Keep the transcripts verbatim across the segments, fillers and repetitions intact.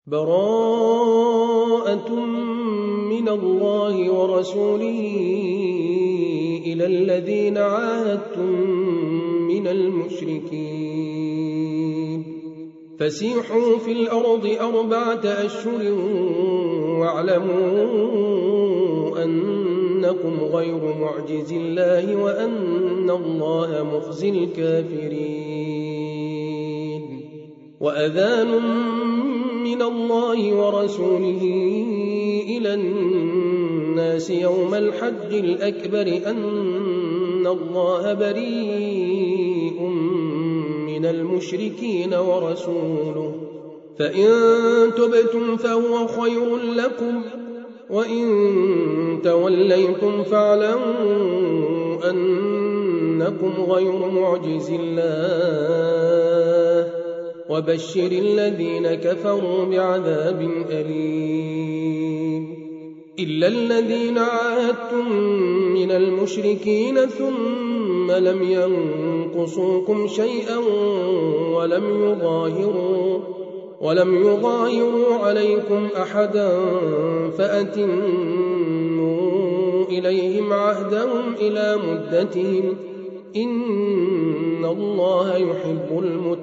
براءة من الله ورسوله إلى الذين عاهدتم من المشركين فسيحوا في الأرض أربعة أشهر واعلموا أنكم غير معجز الله وأن الله مخزي الكافرين وأذان من الله ورسوله إلى الناس يوم الحج الأكبر أن الله بريء من المشركين ورسوله فإن تبتم فهو خير لكم وإن توليتم فاعلموا أنكم غير معجز الله وبشر الذين كفروا بعذاب أليم إلا الذين عاهدتم من المشركين ثم لم ينقصوكم شيئا ولم يظاهروا ولم يظاهروا عليكم أحدا فأتموا إليهم عهدهم إلى مدتهم إن الله يحب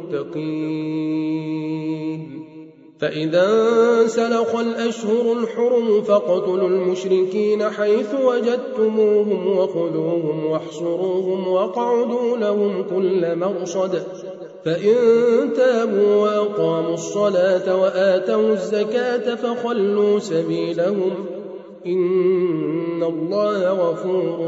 المتقين فإذا انسلخ الأشهر الحرم فاقتلوا المشركين حيث وجدتموهم وخذوهم واحصروهم واقعدوا لهم كل مرصد فإن تابوا وأقاموا الصلاة وآتوا الزكاة فخلوا سبيلهم إن الله غفور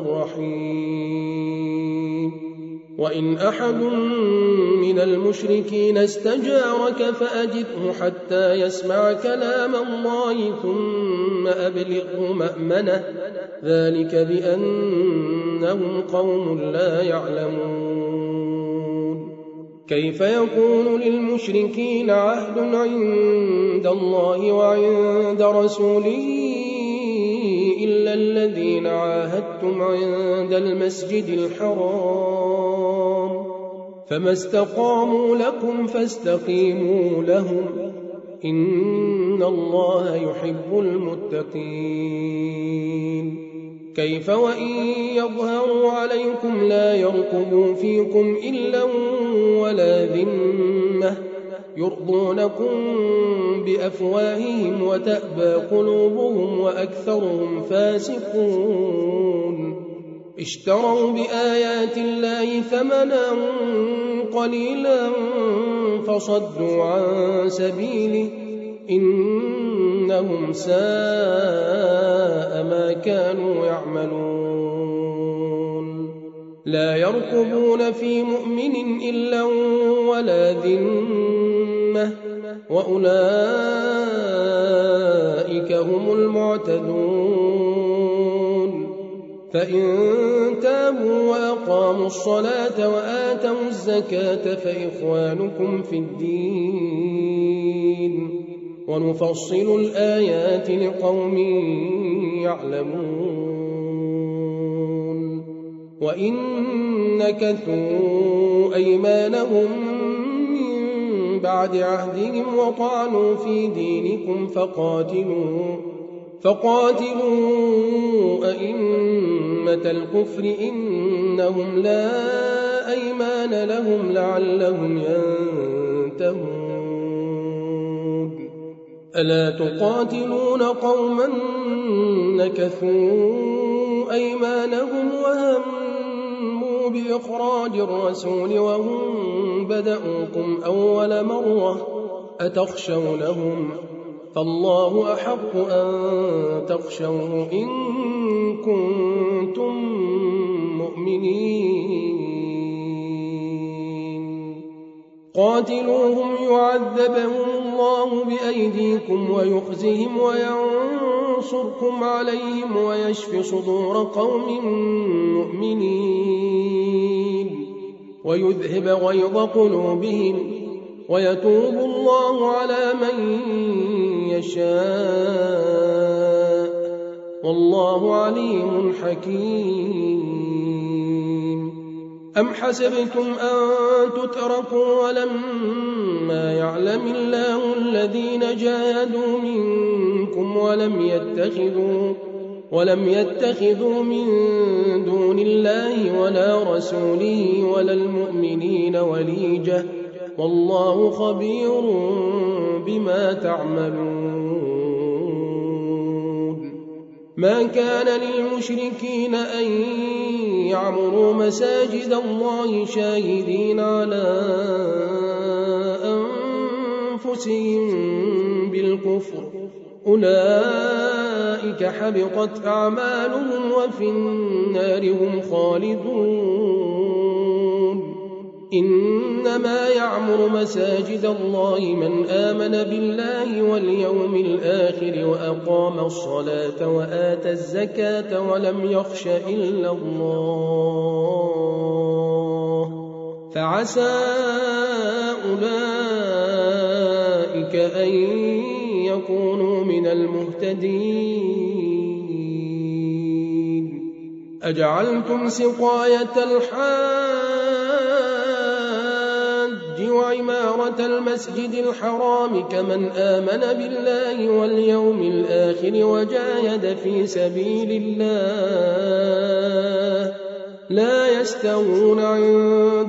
رحيم وإن أحد من المشركين استجارك فأجره حتى يسمع كلام الله ثم أبلغه مأمنه ذلك بأنهم قوم لا يعلمون كيف يكون للمشركين عهد عند الله وعند رسوله إلا الذين عاهدتم عند المسجد الحرام فما استقاموا لكم فاستقيموا لهم إن الله يحب المتقين كيف وإن يظهروا عليكم لا يرقبوا فيكم إلا ولا ذمة يرضونكم بأفواههم وتأبى قلوبهم وأكثرهم فاسقون اشتروا بآيات الله ثمنا قليلا فصدوا عن سبيله إنهم ساء ما كانوا يعملون لا يرقبون في مؤمن إلا ولا ذمة وأولئك هم المعتدون فإن تابوا وأقاموا الصلاة وآتوا الزكاة فإخوانكم في الدين ونفصل الآيات لقوم يعلمون وإن نكثوا أيمانهم من بعد عهدهم وطعنوا في دينكم فقاتلوا فقاتلوا أئمة الكفر إنهم لا أيمان لهم لعلهم ينتهون ألا تقاتلون قوما نكثوا أيمانهم وهموا بإخراج الرسول وهم بدأوكم أول مرة أتخشونهم فالله أحق أن تخشوه إن كنتم مؤمنين قاتلوهم يعذبهم الله بأيديكم ويخزهم وينصركم عليهم ويشف صدور قوم مؤمنين ويذهب غيظ قلوبهم ويتوب الله على من يشاء والله عليم حكيم أم حسبتم أن تتركوا ولما إنما يعلم الله الذين جاهدوا منكم ولم يتخذوا ولم يتخذوا من دون الله ولا رسوله ولا المؤمنين وليجة والله خبير بما تعملون. ما كان للمشركين أن يعمروا مساجد الله شاهدين على أنفسهم بالكفر أولئك حبطت أعمالهم وفي النار هم خالدون. إنما يعمر مساجد الله من آمن بالله واليوم الآخر وأقام الصلاة وآتى الزكاة ولم يخش إلا الله فعسى أولئك أن يكونوا من المهتدين. أجعلتم سقاية الحاج وعمارة المسجد الحرام كمن آمن بالله واليوم الآخر وجاهد في سبيل الله لا يستوون عند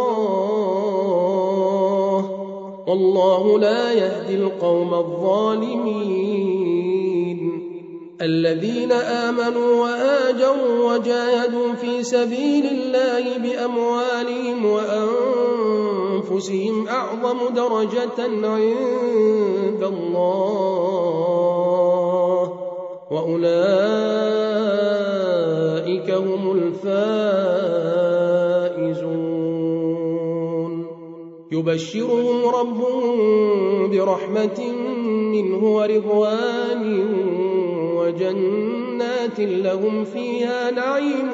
الله والله لا يهدي القوم الظالمين. الذين آمنوا وآجروا وجاهدوا في سبيل الله بأموالهم وأنفسهم أعظم درجة عند الله وأولئك هم الفائزون. يبشرهم ربهم برحمة منه ورضوان وجنات لهم فيها نعيم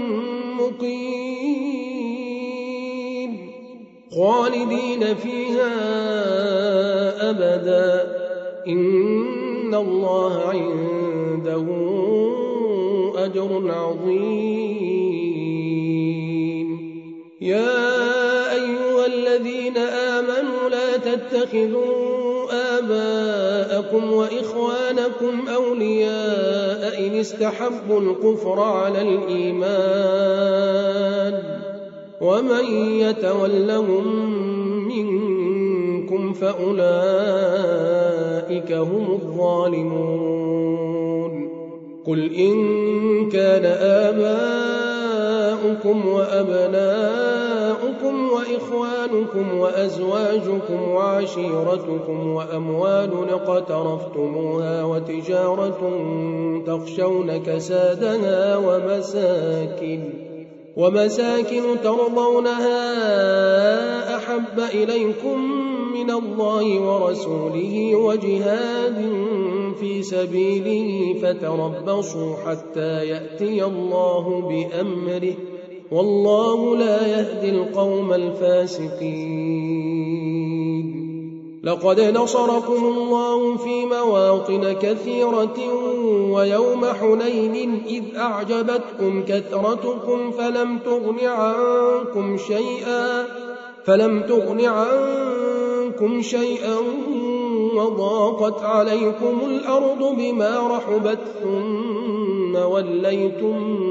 مقيم خالدين فيها أبدا إن الله عنده أجر عظيم. يا أيها الذين آمنوا لا تتخذوا آباءكم وإخوانكم أولياء إن استحبوا الكفر على الإيمان ومن يتولهم منكم فأولئك هم الظالمون. قل إن كان آباؤكم وأبناؤكم وإخوانكم وأزواجكم وعشيرتكم وأموال اقترفتموها وتجارة تخشون كسادها ومساكن ومساكن ترضونها أحب إليكم من الله ورسوله وجهاد في سبيله فتربصوا حتى يأتي الله بأمره والله لا يهدي القوم الفاسقين. لقد نصركم الله في مواطن كثيرة ويوم حنين إذ أعجبتكم كثرتكم فلم تغن عنكم شيئا فلم تغن عنكم شيئا وضاقت عليكم الأرض بما رحبت ثم وليتم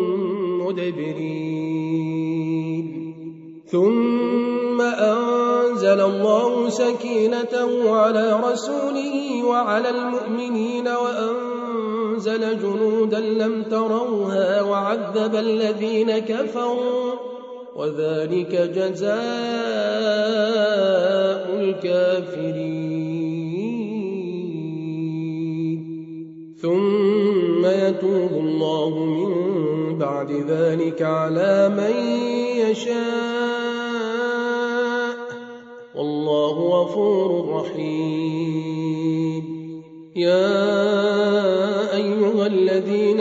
مدبرين. ثم أنزل الله سكينته على رسوله وعلى المؤمنين وأنزل جنودا لم تروها وعذب الذين كفروا وذلك جزاء الكافرين. ثم يتوب الله من بعد ذلك على من يشاء والله غفور رحيم. يا أيها الذين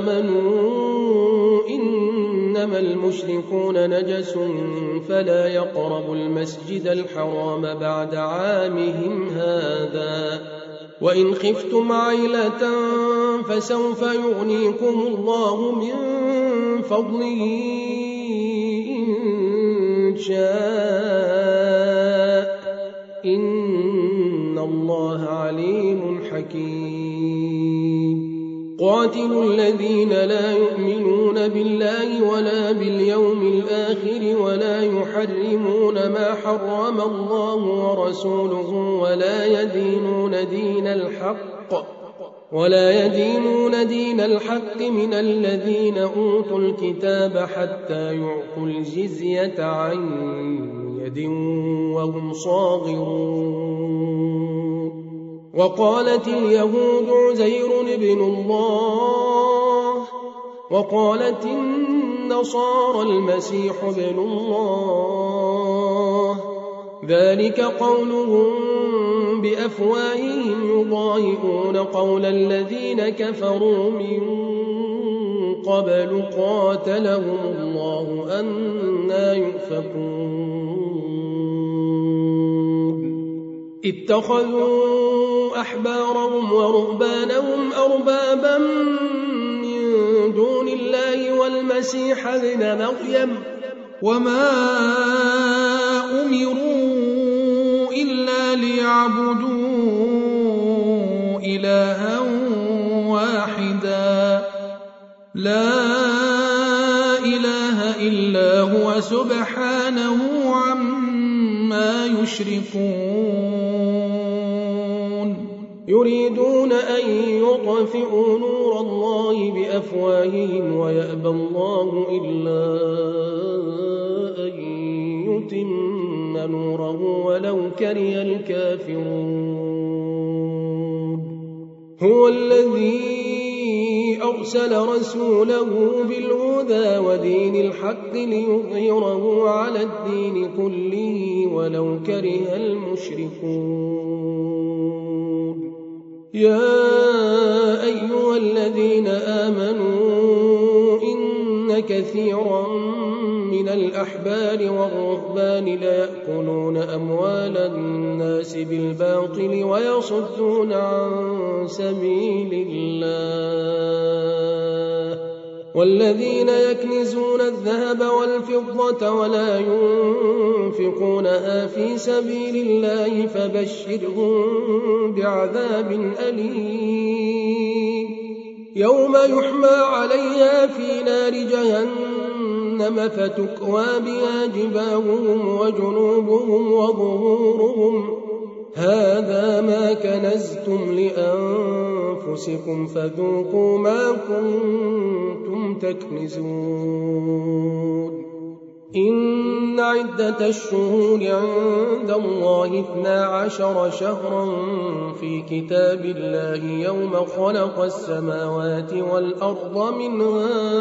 آمنوا إنما المشركون نجس فلا يقربوا المسجد الحرام بعد عامهم هذا وإن خفتم عيلة فسوف يغنيكم الله من فضله إن شاء إن الله عليم حكيم قاتلوا الذين لا يؤمنون بالله ولا باليوم الآخر ولا يحرمون ما حرم الله ورسوله ولا يدينون دين الحق ولا يدينون دين الحق من الذين أوتوا الكتاب حتى يعطوا الجزية عن يد وهم صاغرون وقالت اليهود عزير ابن الله وقالت النصارى المسيح ابن الله ذلك قولهم بأفواههم يضاهئون قول الذين كفروا من قبل قاتلهم الله أنى يؤفكون اتخذوا أحبارهم ورهبانهم أربابا من دون الله والمسيح ابن مريم وما أمروا إلا ليعبدوا إلها واحدا لا إله إلا هو سبحانه عما يشركون يريدون أن يطفئوا نور الله بأفواههم ويأبى الله إلا أن يتم نوره ولو كره الكافرون هو الذي أرسل رسوله بالهدى ودين الحق ليظهره على الدين كله ولو كره المشركون يا أيها الذين آمنوا إن كثيرا من الأحبار والرهبان ليأكلون أموال الناس بالباطل ويصدون عن سبيل الله والذين يكنزون الذهب والفضة ولا ينفقونها في سبيل الله فبشرهم بعذاب أليم يوم يحمى عليها في نار جهنم فتكوى بها جباههم وجنوبهم وظهورهم هذا ما كنزتم لأنفسكم فذوقوا ما كنتم تكنزون إن عدة الشهور عند الله اثنا عشر شهرا في كتاب الله يوم خلق السماوات والأرض منها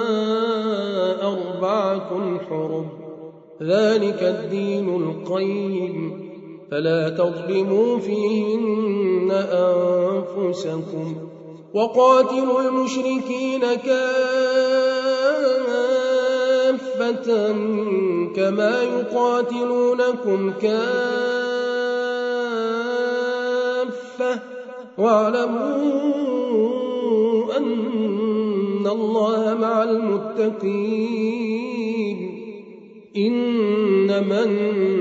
أربعة حرم ذلك الدين القيم فلا تظلموا فيهن أنفسكم وقاتلوا المشركين كافة كما يقاتلونكم كافة واعلموا أن الله مع المتقين إنما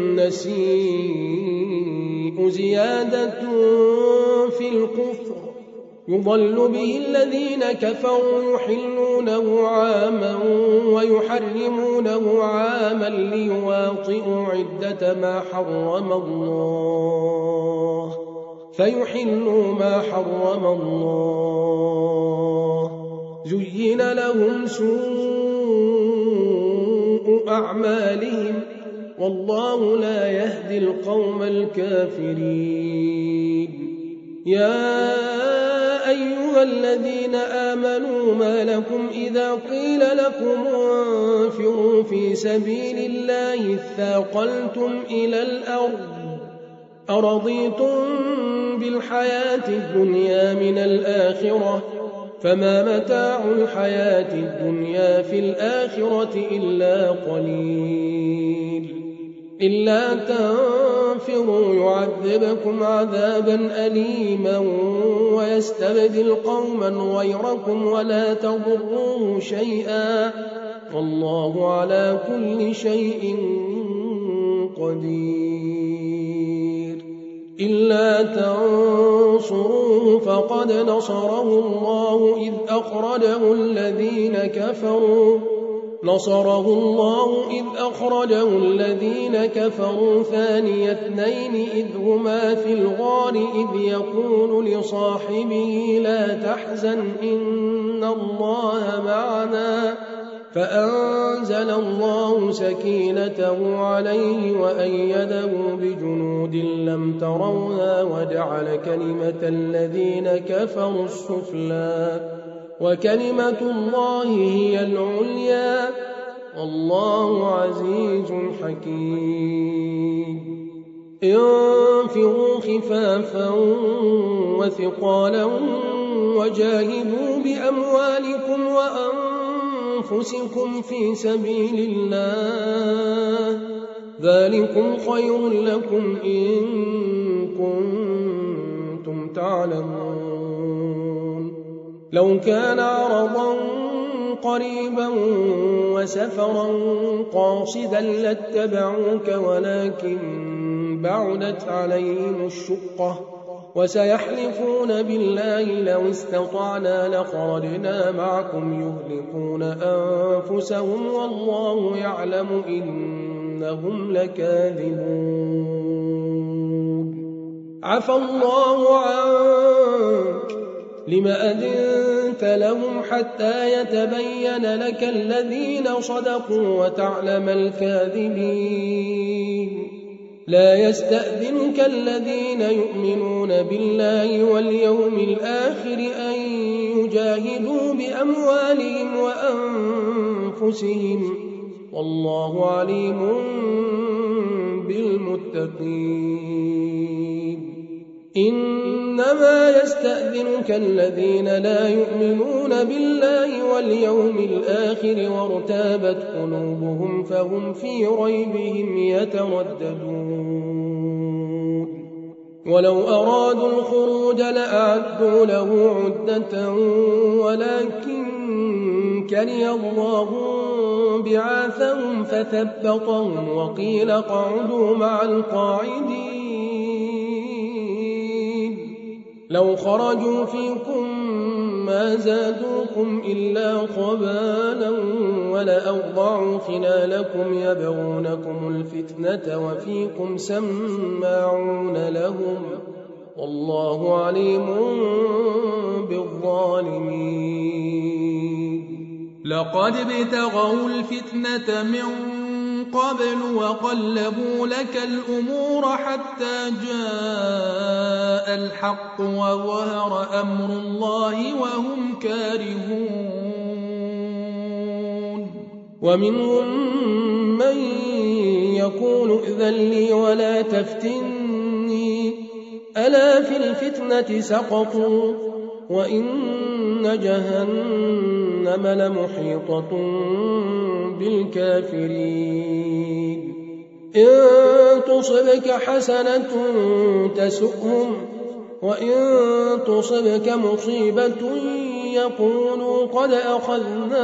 النسيء زيادة في الكفر يضل به الذين كفروا يحلونه عاما ويحرمونه عاما ليواطئوا عدة ما حرم الله فيحلوا ما حرم الله زين لهم سوء أعمالهم والله لا يهدي القوم الكافرين يا أيها الذين آمنوا ما لكم إذا قيل لكم انفروا في سبيل الله اثاقلتم إلى الأرض أرضيتم بالحياة الدنيا من الآخرة فما متاع الحياة الدنيا في الآخرة إلا قليل إلا تنفروا يعذبكم عذابا أليما ويستبدل قوما غيركم ولا تضروه شيئا والله على كل شيء قدير إلا تنصروه فقد نصره الله إذ أخرجه الذين كفروا نصره الله إذ أخرجه الذين كفروا ثاني اثنين إذ هما في الغار إذ يقول لصاحبه لا تحزن إن الله معنا فأنزل الله سكينته عليه وأيده بجنود لم تروها وجعل كلمة الذين كفروا السفلى وكلمة الله هي العليا والله عزيز حكيم انفروا خفافا وثقالا وجاهدوا بأموالكم وأنفسكم في سبيل الله ذلكم خير لكم إن كنتم تعلمون لو كان عرضا قريبا وسفرا قاصدا لاتبعوك ولكن بعدت عليهم الشقة وسيحلفون بالله لو استطعنا لخرجنا معكم يهلكون أنفسهم والله يعلم إنهم لكاذبون عفى الله عنك لم أذنت لهم حتى يتبين لك الذين صدقوا وتعلم الكاذبين لا يستأذنك الذين يؤمنون بالله واليوم الآخر أن يجاهدوا بأموالهم وأنفسهم والله عليم بالمتقين إنما يستأذنك الذين لا يؤمنون بالله واليوم الآخر وارتابت قلوبهم فهم في ريبهم يترددون ولو أرادوا الخروج لأعدوا له عدة ولكن كره الله بعاثهم فثبطهم وقيل اقعدوا مع القاعدين لو خرجوا فيكم ما زادوكم إلا خبالا ولأوضعوا خلالكم يبغونكم الفتنة وفيكم سماعون لهم والله عليم بالظالمين لقد ابتغوا الفتنة من قبل وقلبوا لك الأمور حتى جاء الحق وظهر أمر الله وهم كارهون ومنهم من يقول ائذن لي ولا تفتني ألا في الفتنة سقطوا وإن جهنم لمحيطة بالكافرين إن تصبك حسنة تسؤهم وإن تصبك مصيبة يقولوا قد أخذنا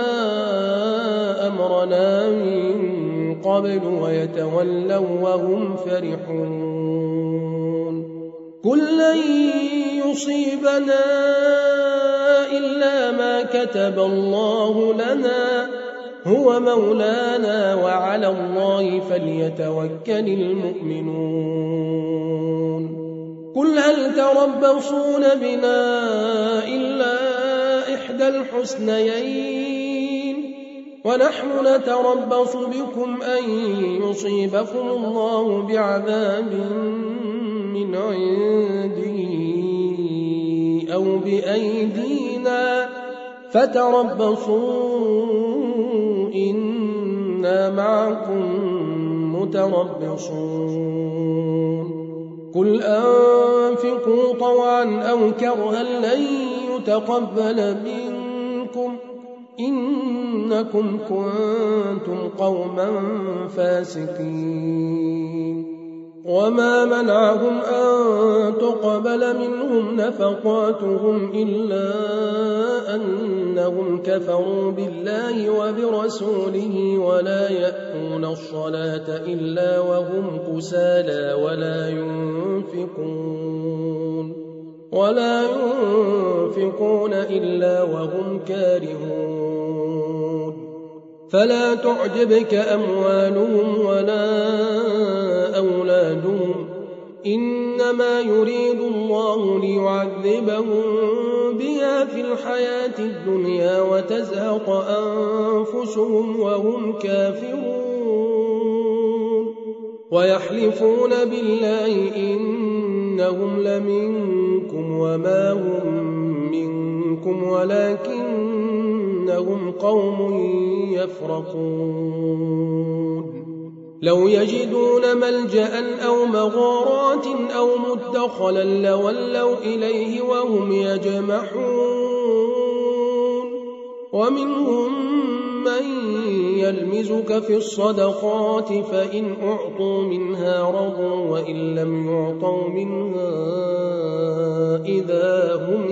أمرنا من قبل ويتولوا وهم فرحون قل لن يصيبنا إلا ما كتب الله لنا هو مولانا وعلى الله فليتوكل المؤمنون قل هل تربصون بنا إلا إحدى الحسنيين ونحن نتربص بكم أن يصيبكم الله بعذاب من عنده أو بأيدينا فتربصوا إنا معكم متربصون قل أنفقوا طوعا أو كرها لن يتقبل منكم إنكم كنتم قوما فاسقين وما منعهم أن تقبل منهم نفقاتهم إلا أنهم كفروا بالله وبرسوله ولا يأتون الصلاة إلا وهم كسالى ولا ينفقون ولا ينفقون إلا وهم كارهون فلا تعجبك أموالهم ولا أولادهم إنما يريد الله ليعذبهم بها في الحياة الدنيا وتزهق أنفسهم وهم كافرون ويحلفون بالله إنهم لمنكم وما هم منكم ولكنهم قوم يفرقون لو يجدون ملجأ أو مغارات أو مدخلا لولوا إليه وهم يجمحون ومنهم من يلمزك في الصدقات فإن أعطوا منها رضوا وإن لم يعطوا منها إذا هم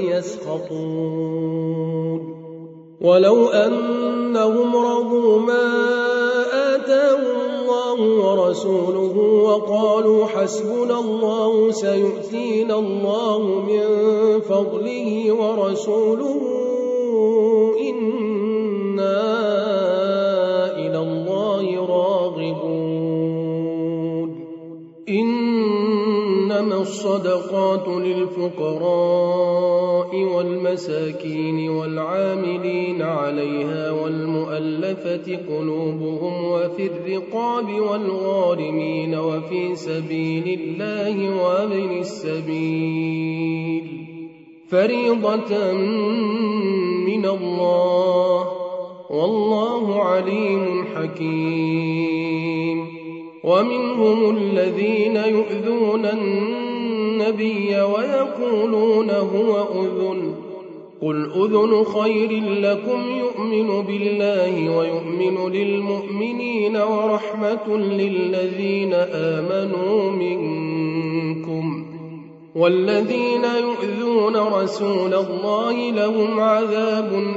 يسخطون ولو أنهم رضوا ما آتاهم الله ورسوله وقالوا حسبنا الله سيؤتينا الله من فضله ورسوله إنا إلى الله راغبون إنما الصدقات للفقراء والمساكين والعاملين عليها والمؤلفة قلوبهم وفي الرقاب والغارمين وفي سبيل الله وابن السبيل فريضة من الله والله عليم حكيم ومنهم الذين يؤذون النبي ويقولون هو أذن قل أذن خير لكم يؤمن بالله ويؤمن للمؤمنين ورحمة للذين آمنوا منكم والذين يؤذون رسول الله لهم عذاب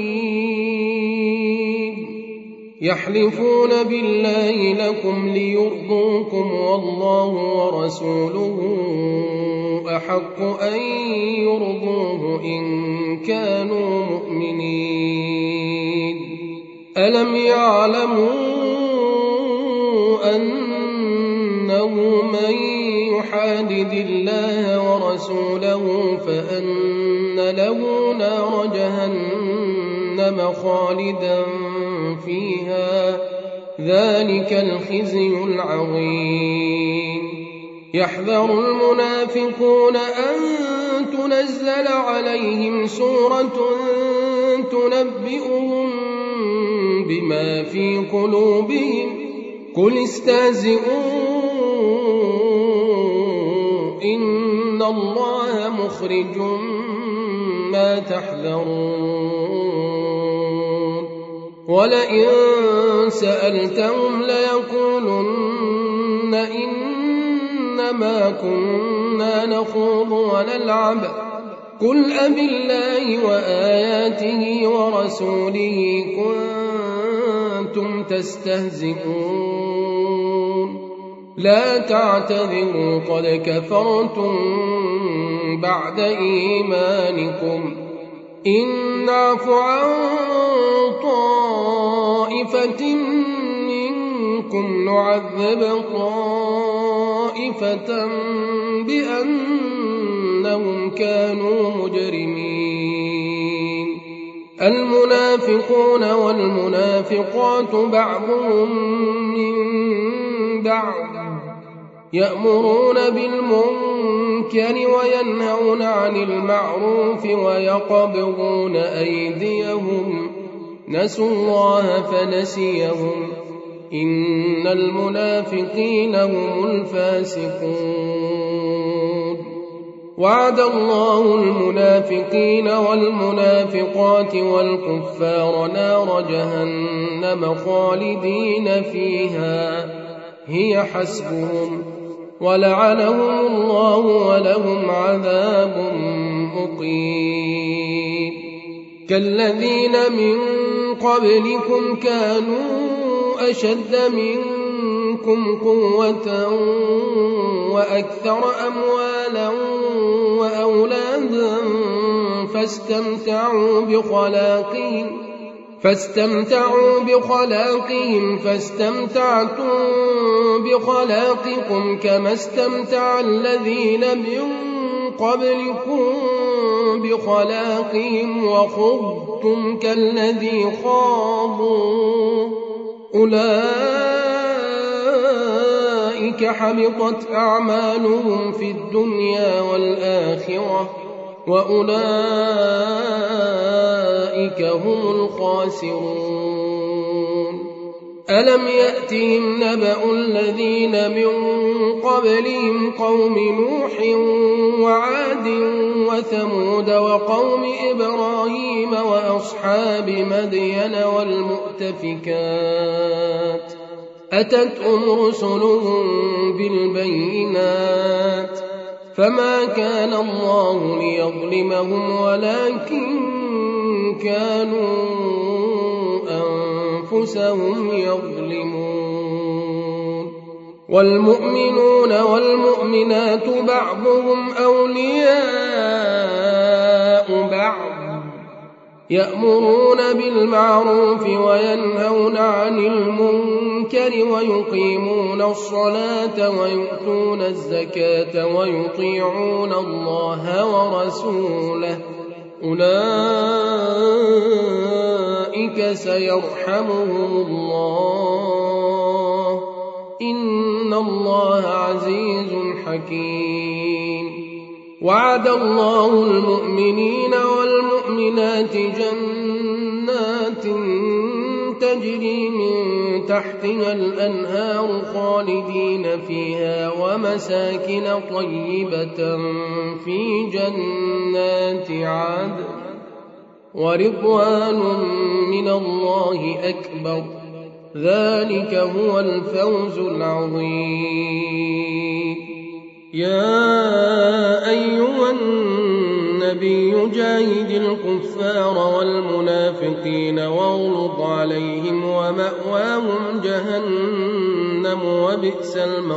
أليم يحلفون بالله لكم ليرضوكم والله ورسوله أحق أن يرضوه إن كانوا مؤمنين ألم يعلموا أنه من يحادد الله ورسوله فأن له نار جهنم خالدا فيها ذلك الخزي العظيم يحذر المنافقون أن تنزل عليهم سورة تنبئهم بما في قلوبهم قل استهزئوا إن الله مخرج ما تحذرون ولئن سألتهم ليقولن إنما كنا نخوض ونلعب قل أبالله وآياته ورسوله كنتم تستهزئون لا تعتذروا قد كفرتم بعد إيمانكم إن نعف عن طائفة منكم نعذب طائفة بأنهم كانوا مجرمين المنافقون والمنافقات بعضهم من بعض يأمرون بالمنكر وينهون عن المعروف ويقبضون أيديهم نسوا الله فنسيهم إن المنافقين هم الفاسقون وعد الله المنافقين والمنافقات والكفار نار جهنم خالدين فيها هي حسبهم ولعنهم الله ولهم عذاب مقيم. كالذين من قبلكم كانوا أشد منكم قوة وأكثر أموالا وأولادا فاستمتعوا بخلاقهم فاستمتعوا بخلاقهم فاستمتعتم بخلاقكم كما استمتع الذين من قبلكم بخلاقهم وخضتم كالذي خاضوا أولئك حبطت أعمالهم في الدنيا والآخرة وأولئك هم الخاسرون. ألم يأتهم نبأ الذين من قبلهم قوم نوح وعاد وثمود وقوم إبراهيم وأصحاب مدين والمؤتفكات أتتهم رسلهم بالبينات فما كان الله ليظلمهم ولكن كانوا أنفسهم يظلمون. والمؤمنون والمؤمنات بعضهم أولياء بعض يأمرون بالمعروف وينهون عن المنكر ويقيمون الصلاة ويؤتون الزكاة ويطيعون الله ورسوله أولئك سيرحمهم الله إن الله عزيز حكيم. وعد الله المؤمنين والمؤمنات جنات تجري من تحتها الأنهار خالدين فيها ومساكن طيبة في جنات عدن ورضوان من الله أكبر ذلك هو الفوز العظيم. يا أيها النبي جاهد الكفار والمنافقين واغلظ عليهم ومأواهم جهنم وبئس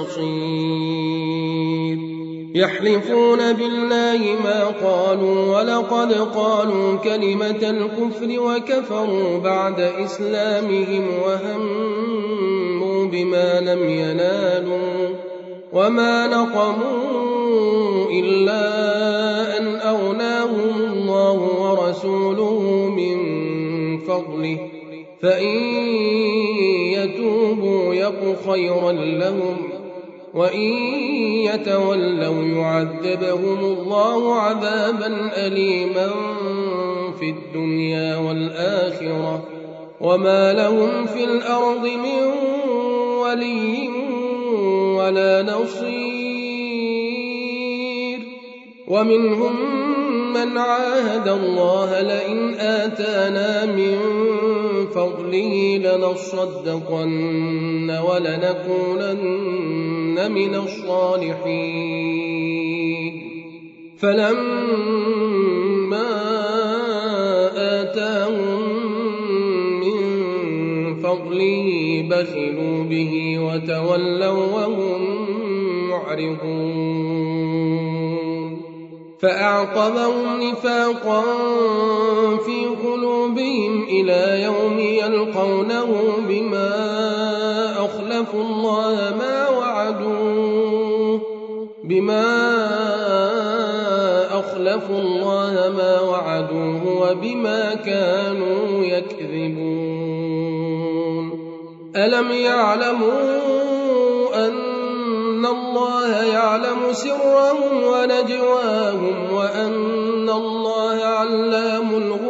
المصير. يحلفون بالله ما قالوا ولقد قالوا كلمة الكفر وكفروا بعد إسلامهم وهموا بما لم ينالوا وما نقموا إلا أن أغناهم الله ورسوله من فضله فإن يتوبوا يك خيرا لهم وإن يتولوا يعذبهم الله عذابا أليما في الدنيا والآخرة وما لهم في الأرض من ولي ولا نصير. ومنهم من عاهد الله لئن آتانا من فضله لنصدقن ولنكونن من الصالحين فلما آتاهم من فضله بخلوا به وتولوا وهم معرضون فأعقبهم نفاقا في قلوبهم إلى يوم يلقونه بما أخلفوا الله ما وعدوه بما أخلفوا الله ما وعدوه وبما كانوا يكذبون. ألم يعلموا أن الله يعلم سرهم ونجواهم وأن الله علام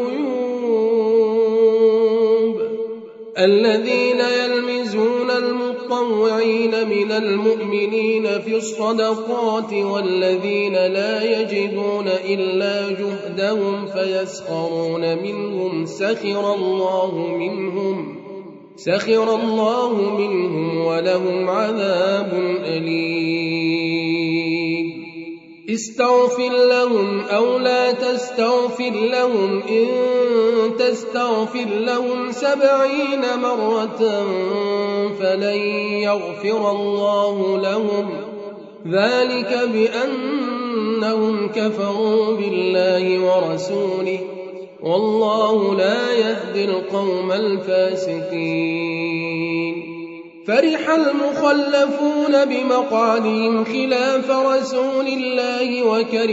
الغيوب. الذين يلمزون المطوعين من المؤمنين في الصدقات والذين لا يجدون إلا جهدهم فيسخرون منهم سخر الله منهم سخر الله منهم ولهم عذاب أليم. استغفر لهم أو لا تستغفر لهم إن تستغفر لهم سبعين مرة فلن يغفر الله لهم ذلك بأنهم كفروا بالله ورسوله والله لا يهدي القوم الفاسقين. فرح المخلفون بمقعدهم خلاف رسول الله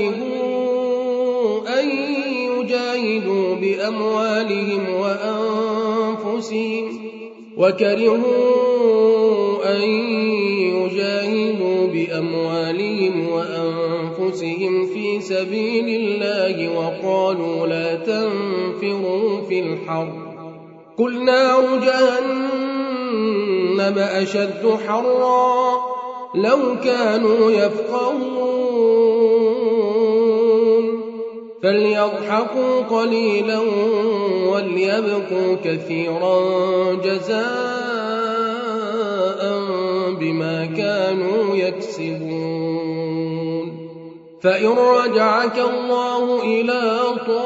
وكرهوا أن يجاهدوا بأموالهم وأنفسهم وكرهوا أن يجاهدوا بأموالهم وأنفسهم في سبيل الله وقالوا لا تنفروا في الحر قل نار جهنم أشد حرا لو كانوا يفقهون فليضحكوا قليلا وليبكوا كثيرا جزاء بما كانوا يكسبون. فإن رجعك الله إلى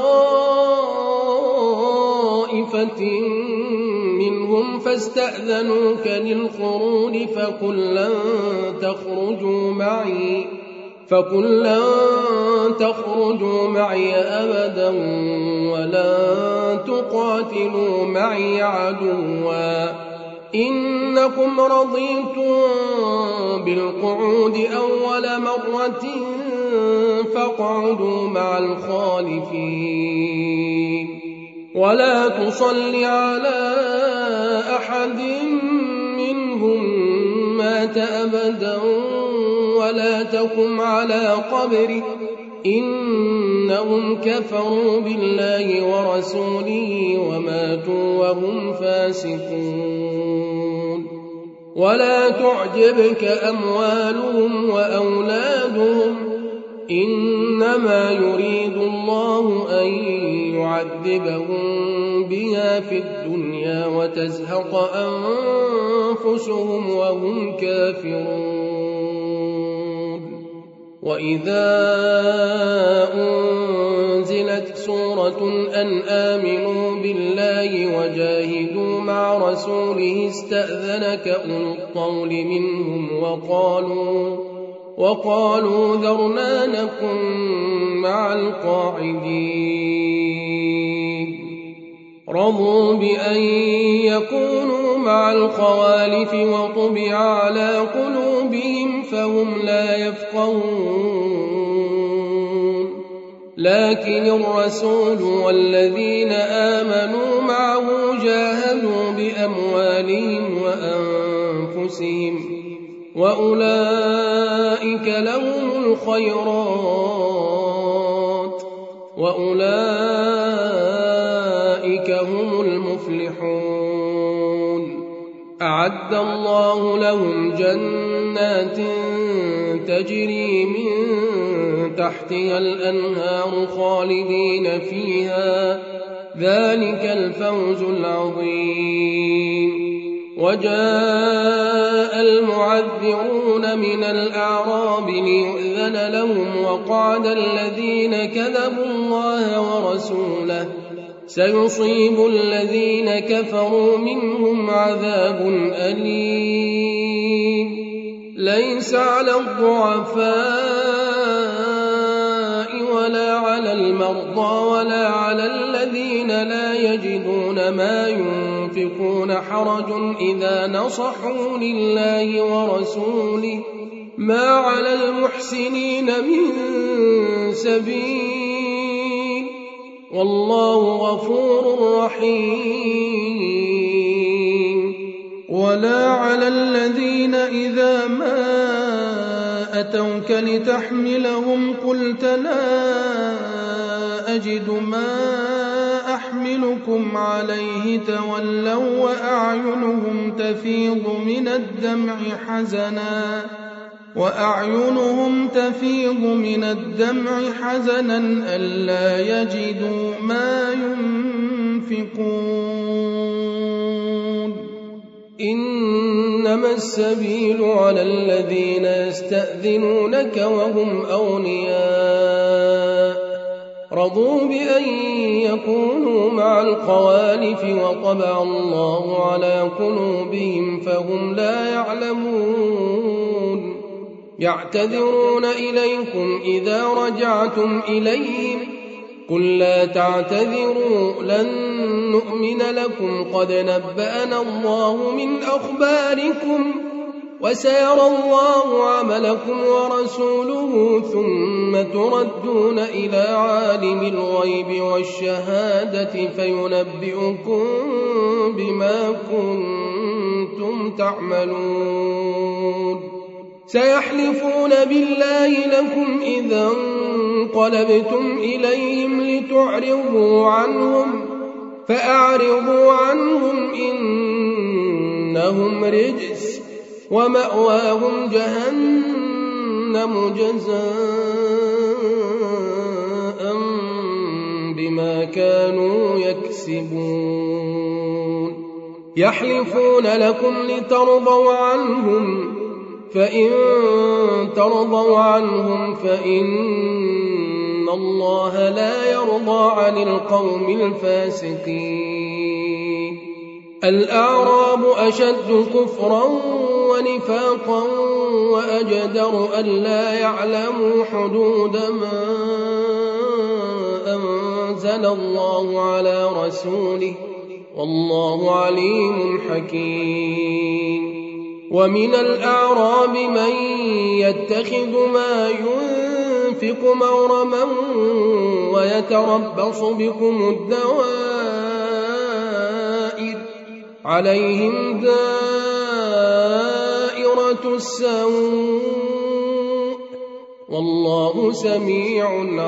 طائفة منهم فاستأذنوك للخروج فقل لن تخرجوا معي فقل لن تخرجوا معي أبدا ولن تقاتلوا معي عدوا إنكم رضيتم بالقعود أول مرة فاقعدوا مع الخالفين ولا تصل على أحد منهم مات أبدا ولا تقم على قبره إنهم كفروا بالله ورسوله وماتوا وهم فاسقون. ولا تعجبك أموالهم وأولادهم إنما يريد الله أن يعذبهم بها في الدنيا وتزهق أنفسهم وهم كافرون. وإذا أنزلت سورة أن آمنوا بالله وجاهدوا مع رسوله استأذنك أولو الطول منهم وقالوا وقالوا ذرنا نكن مع القاعدين رضوا بأن يكونوا مع الخوالف وطبع على قلوبهم فهم لا يفقهون. لكن الرسول والذين آمنوا معه جاهدوا بأموالهم وأنفسهم وأولئك لهم الخيرات وأولئك هم المفلحون. أعد الله لهم جنات تجري من تحتها الأنهار خالدين فيها ذلك الفوز العظيم. وجاء المعذرون من الأعراب ليؤذن لهم وقعد الذين كذبوا الله ورسوله سيصيب الذين كفروا منهم عذاب أليم. ليس على الضعفاء ولا على المرضى ولا على الذين لا يجدون ما ينفقون حرج إذا نصحوا لله ورسوله ما على المحسنين من سبيل والله غفور رحيم. ولا على الذين إذا ما أتوك لتحملهم قلت لا أجد ما أحملكم عليه تولوا وأعينهم تفيض من الدمع حزنا وأعينهم تفيض من الدمع حزنا ألا يجدوا ما ينفقون. إنما السبيل على الذين يستأذنونك وهم أغنياء رضوا بأن يكونوا مع الخوالف وطبع الله على قلوبهم فهم لا يعلمون يعتذرون إليكم إذا رجعتم إليهم قل لا تعتذروا لن نؤمن لكم قد نبأنا الله من أخباركم وسيرى الله عملكم ورسوله ثم تردون إلى عالم الغيب والشهادة فينبئكم بما كنتم تعملون سيحلفون بالله لكم إذا انقلبتم إليهم لتعرضوا عنهم فأعرضوا عنهم إنهم رجس ومأواهم جهنم جزاء بما كانوا يكسبون يحلفون لكم لترضوا عنهم فإن ترضوا عنهم فإن الله لا يرضى عن القوم الفاسقين الأعراب أشد كفرا ونفاقا وأجدر ألا يعلموا حدود ما أنزل الله على رسوله والله عليم حكيم ومن الأعراب من يتخذ ما ينفق مغرما ويتربص بكم الدوائر عليهم دائرة السوء والله سميع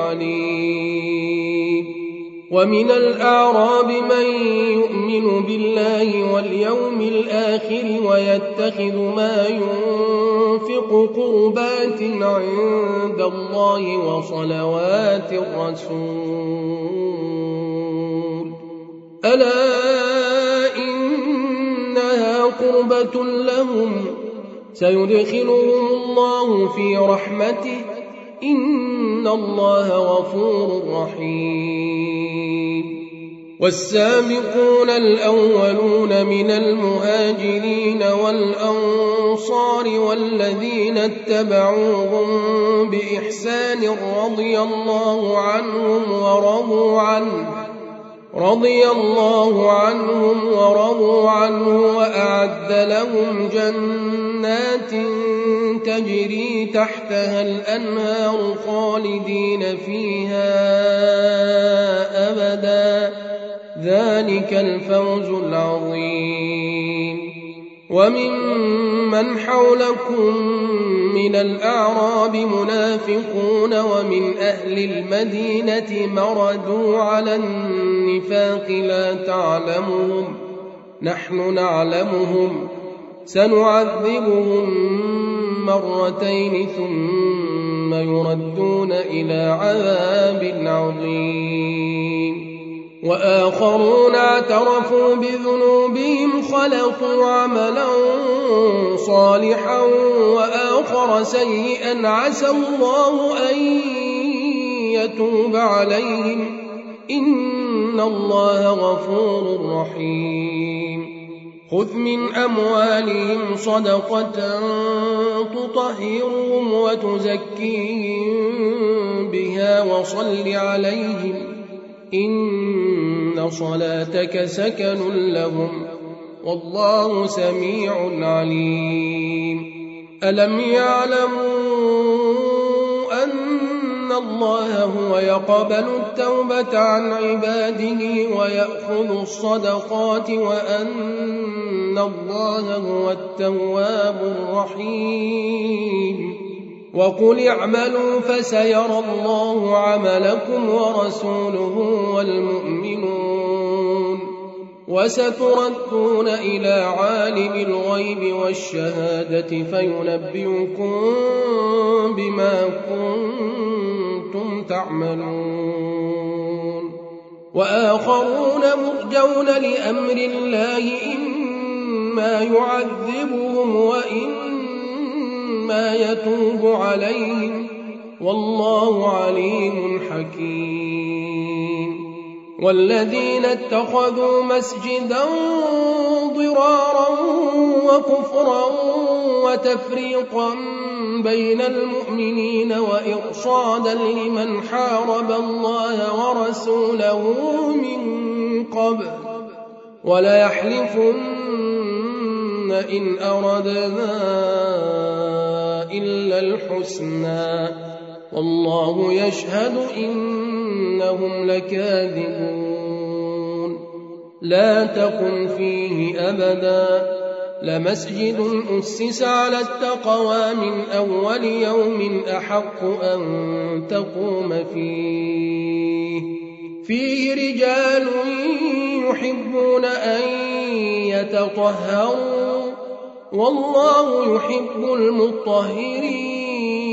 عليم ومن الأعراب من يؤمن بالله واليوم الآخر ويتخذ ما ينفق قربات عند الله وصلوات الرسول ألا إنها قربة لهم سيدخلهم الله في رحمته إن الله غفور رحيم والسابقون الأولون من المهاجرين والأنصار والذين اتبعوهم بإحسان رضي الله عنهم ورضوا عنه رضي الله عنهم ورضوا عنه وأعد لهم جنات تجري تحتها الأنهار خالدين فيها أبدا ذلك الفوز العظيم وممن حولكم من الأعراب منافقون ومن أهل المدينة مردوا على النفاق لا تعلمهم نحن نعلمهم سنعذبهم مرتين ثم يردون إلى عذاب عظيم وآخرون اعترفوا بذنوبهم خلقوا عملا صالحا وآخر سيئا عسى الله أن يتوب عليهم إن الله غفور رحيم خذ من أموالهم صدقة تطهرهم وتزكيهم بها وصل عليهم إن صلاتك سكن لهم والله سميع عليم ألم يعلموا أن الله هو يقبل التوبة عن عباده ويأخذ الصدقات وأن الله هو التواب الرحيم وقل اعملوا فسيرى الله عملكم ورسوله والمؤمنون وستردون إلى عالم الغيب والشهادة فينبئكم بما كنتم تعملون وآخرون مرجون لأمر الله إما إما يعذبهم وإما يتوب عليهم والله عليم حكيم. والذين اتخذوا مسجدا ضرارا وكفرا وتفريقا بين المؤمنين وإرصادا لمن حارب الله ورسوله من قبل ولا يحلفن إن أردنا إلا الحسنى والله يشهد إنهم لكاذبون. لا تقم فيه أبدا لمسجد أسس على التقوى من أول يوم أحق أن تقوم فيه فيه رجال يحبون أن يتطهروا والله يحب المطهرين.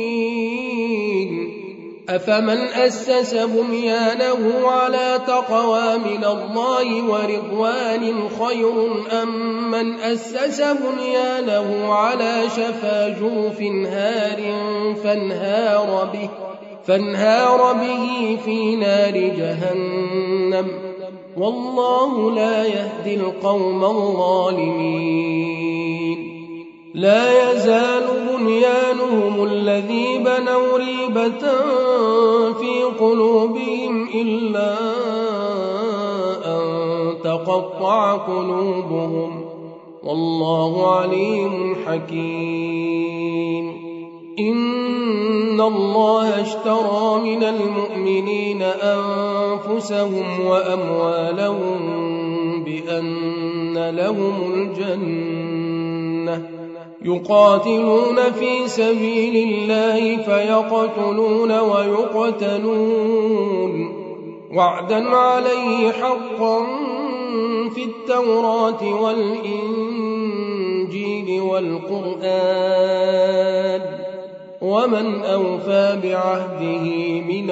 أفمن أسس بنيانه على تقوى من الله ورضوان خير أم من أسس بنيانه على شفا جرف هار فانهار به, فانهار به في نار جهنم والله لا يهدي القوم الظالمين. لا يزال بنيانهم الذي بنوا ريبة في قلوبهم إلا أن تقطع قلوبهم والله عليم حكيم. إن الله اشترى من المؤمنين أنفسهم وأموالهم بأن لهم الجنة يقاتلون في سبيل الله فيقتلون ويقتلون وعدا عليه حقا في التوراة والإنجيل والقرآن ومن أوفى بعهده من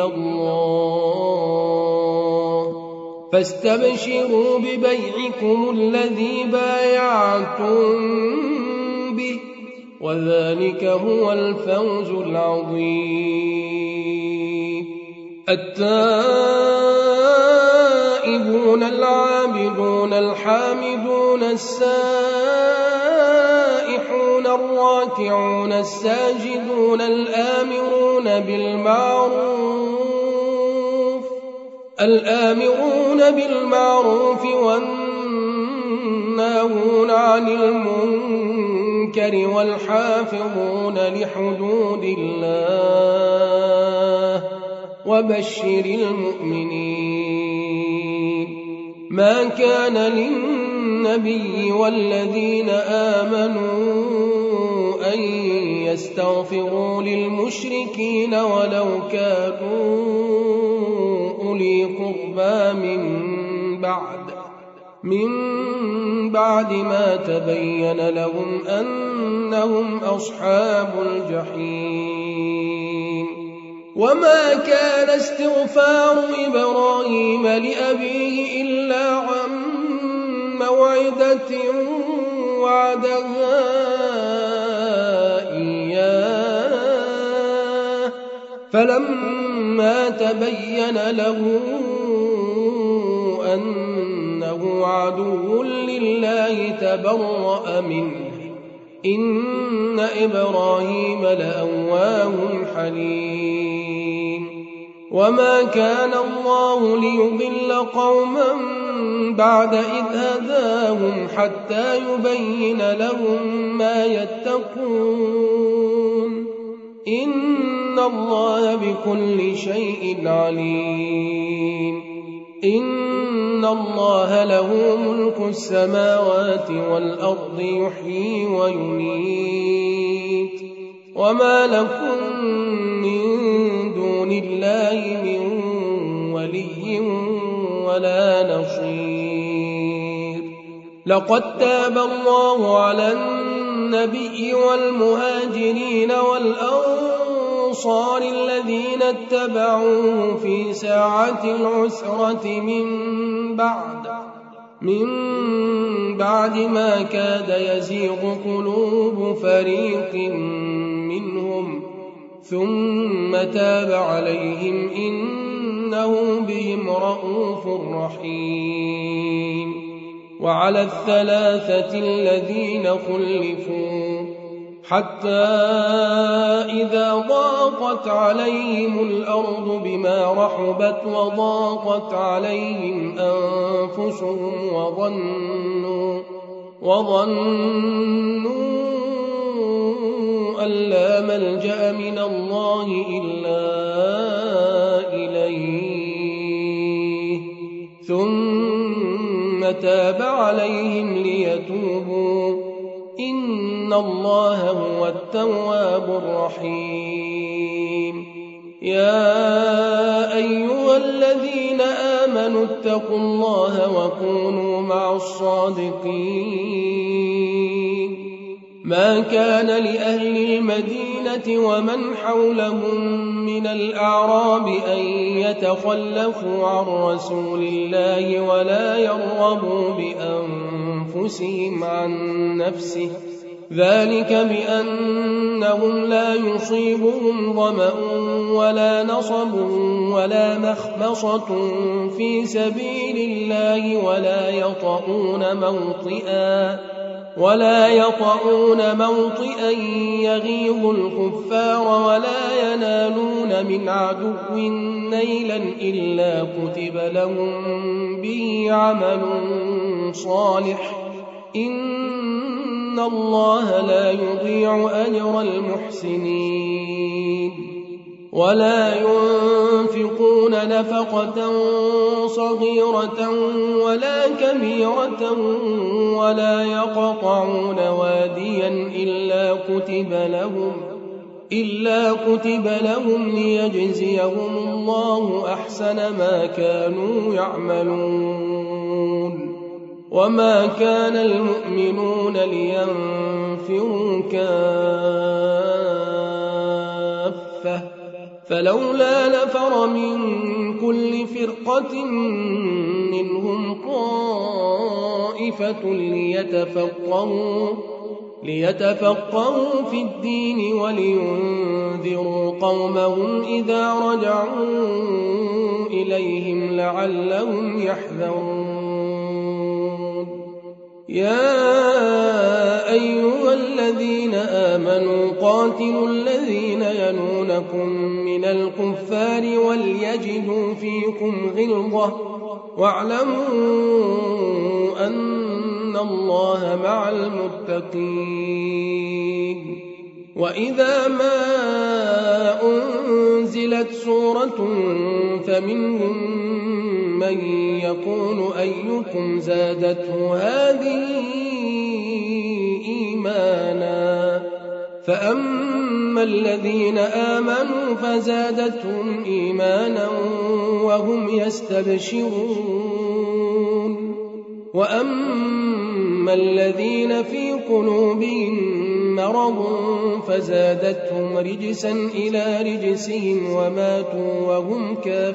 الله فاستبشروا ببيعكم الذي بايعتم به وذلك هو الفوز العظيم. التائبون العابدون الحامدون السائحون الراكعون الساجدون الآمرون بالمعروف الآمرون بالمعروف والناهون عن المنكر والحافظون لحدود الله وبشر المؤمنين. ما كان للنبي والذين آمنوا أن يستغفروا للمشركين ولو كانوا أولي قربى من بعد من بعد ما تبين لهم أنهم أصحاب الجحيم. وما كان استغفار إبراهيم لأبيه إلا عن موعدة وعدها إياه فلما تبين له أنه عدو لله تبرأ منه إن إبراهيم لأواه حليم. وما كان الله ليضل قوما بعد إذ هداهم حتى يبين لهم ما يتقون إن الله بكل شيء عليم. إن الله له ملك السماوات والأرض يحيي ويميت وما لكم من دون الله من ولي ولا نصير. لقد تاب الله على النبي والمهاجرين والأنصار الذين اتبعوه في ساعة العسرة من بعد من بعد ما كاد يزيغ قلوب فريق منهم ثم تاب عليهم إنه بهم رءوف رحيم وعلى الثلاثة الذين خلفوا حتى إذا ضاقت عليهم الأرض بما رحبت وضاقت عليهم أنفسهم وظنوا وظنوا أن لا ملجأ من الله إلا إليه ثم تاب عليهم ليتوبوا إن الله هو التواب الرحيم يا أيها الذين آمنوا اتقوا الله وكونوا مع الصادقين ما كان لأهل المدينة ومن حولهم من الأعراب أن يتخلفوا عن رسول الله ولا يرغبوا بأنفسهم عن نفسه ذلك بأنهم لا يصيبهم ظمأ ولا نصب ولا مخمصة في سبيل الله ولا يطؤون موطئا ولا يطؤون موطئا يغيظ الكفار ولا ينالون من عدو نيلا إلا كتب لهم به عمل صالح إن الله لا يضيع أجر المحسنين ولا ينفقون نفقة صغيرة ولا كبيرة ولا يقطعون واديا إلا كتب لهم إلا كتب لهم ليجزيهم الله أحسن ما كانوا يعملون وما كان المؤمنون لينفروا كافة فلولا نفر من كل فرقة منهم طائفة ليتفقهوا ليتفقهوا في الدين ولينذروا قومهم إذا رجعوا إليهم لعلهم يحذرون يا أيها الذين آمنوا قاتلوا الذين يلونكم من الكفار وليجدوا فيكم غلظة واعلموا أن الله مع المتقين وإذا ما أنزلت سورة فمنهم من يقول أيكم زادته هذه إيمانا فأما الذين آمنوا فزادتهم إيمانا وهم يستبشرون وأما الذين في قلوبهم مرض فزادتهم رجسا إلى رجسهم وماتوا وهم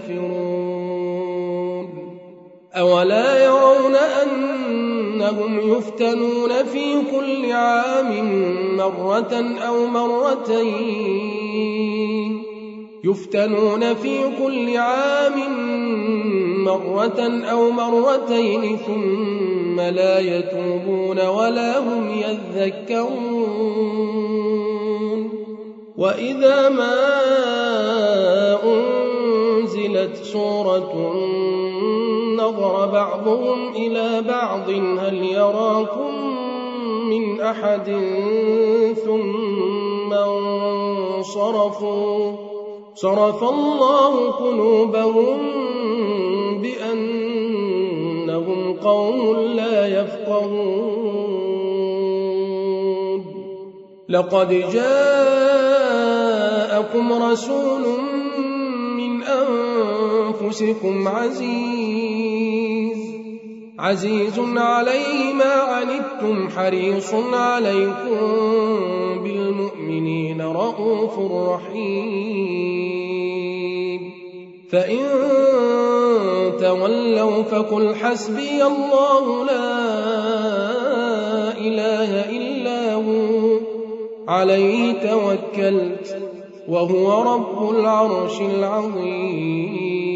كافرون أولا يرون أنهم يفتنون في كل عام مرة أو مرتين يفتنون في كل عام مرة أو مرتين ثم لا يتوبون ولا هم يذكرون وإذا ما أنزلت سورة نظر بعضهم إلى بعض هل يراكم من أحد ثم انصرفوا صرف الله قلوبهم بأنهم قوم لا يفقهون لقد جاءكم رسول من أنفسكم عزيز عزيز عليه ما عنتم حريص عليكم بالمؤمنين رءوف رحيم فإن تولوا فقل حسبي الله لا إله إلا هو عليه توكلت وهو رب العرش العظيم